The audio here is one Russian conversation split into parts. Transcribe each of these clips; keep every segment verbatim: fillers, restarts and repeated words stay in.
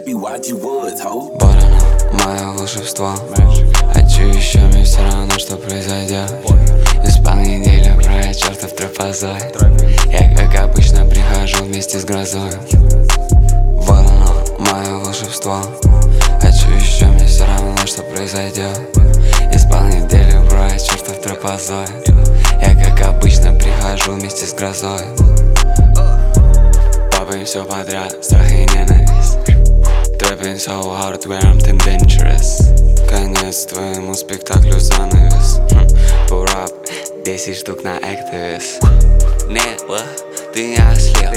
Вот оно, мое волшебство. Хочу еще, мне все равно, что произойдет. Из понеделья про чертов тропозой. Я, как обычно, прихожу вместе с грозой. Вот оно, мое волшебство. Хочу еще, мне все равно, что произойдет. Из понеделья про чертов тропозой. Я, как обычно, прихожу вместе с грозой. Попаем все подряд, страх и ненависть. Trapping so hard where I'm tendentious. Конец твоему спектаклю занавес. Pull up, десять штук на Activist. Нет, ты не ослеп.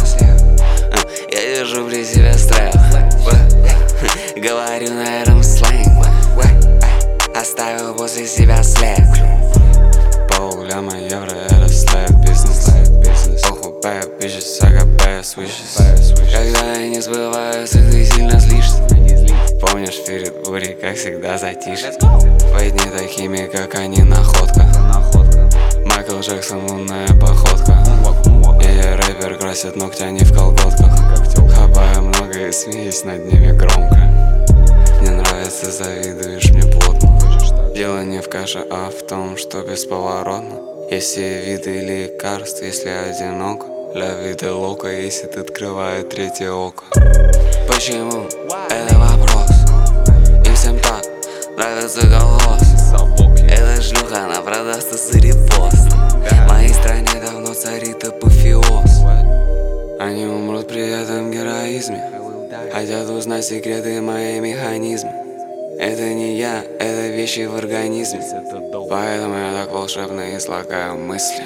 Я держу при себе стрел. Говорю на этом сленг. Оставил после себя след. Полляма евро это слэп бизнес. Похуй bad bitches, I got bad switches. Когда я не сбываюсь, ты сильно злишься. Помнишь перед бурей, как всегда затишье. Твои дни такими, как они, находка. Майкл Джексон, лунная походка. Я рэпер, красит ногти, они в колготках. Хапаю много и смеюсь над ними громко. Мне нравится, завидуешь мне плотно. Дело не в каше, а в том, что бесповоротно. Есть все виды лекарств, если одиноко. Ля вида лока, если ты открывает третье око. Почему? Это вопрос. Им всем так нравится голос. Эта шлюха, она продастся за репост. В моей стране давно царит апофеоз. Они умрут при этом героизме. Хотят узнать секреты моей механизмы. Это не я, это вещи в организме. Поэтому я так волшебно излагаю мысли.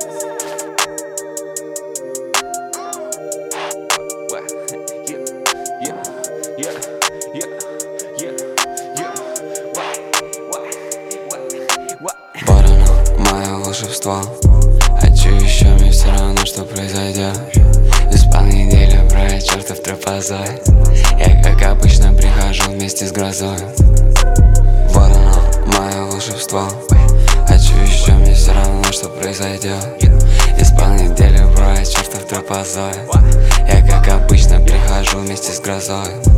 Вот оно, мое волшебство. Хочу еще, мне все равно, что произойдет. Из понеделья про чертов тропозой. Я, как обычно, прихожу вместе с грозой. Вот оно, мое волшебство. Хочу еще, мне все равно, что произойдет. Из понеделья про чертов тропозой. Я, как обычно, прихожу вместе с грозой.